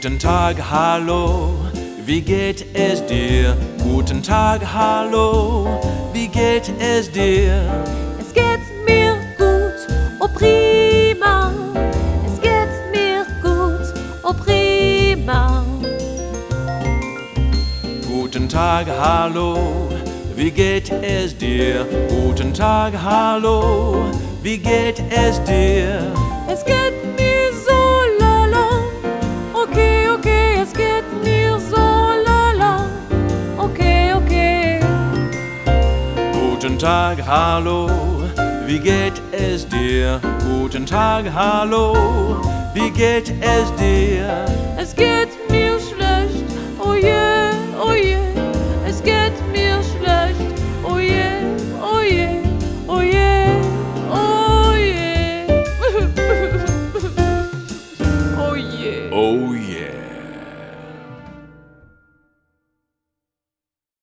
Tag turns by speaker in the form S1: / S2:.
S1: Guten Tag, hallo, wie geht es dir? Guten Tag, hallo, wie geht es dir?
S2: Es geht mir gut, oh prima. Es geht mir gut, oh prima.
S1: Guten Tag, hallo, wie geht es dir? Guten Tag, hallo, wie geht es dir?
S2: Es geht mir so lala. Okay, okay, es geht mir so lala. Okay, okay.
S1: Guten Tag, hallo, wie geht es dir? Guten Tag, hallo, wie geht es dir?
S2: Es geht mir schlecht, oh je, oh je. Es geht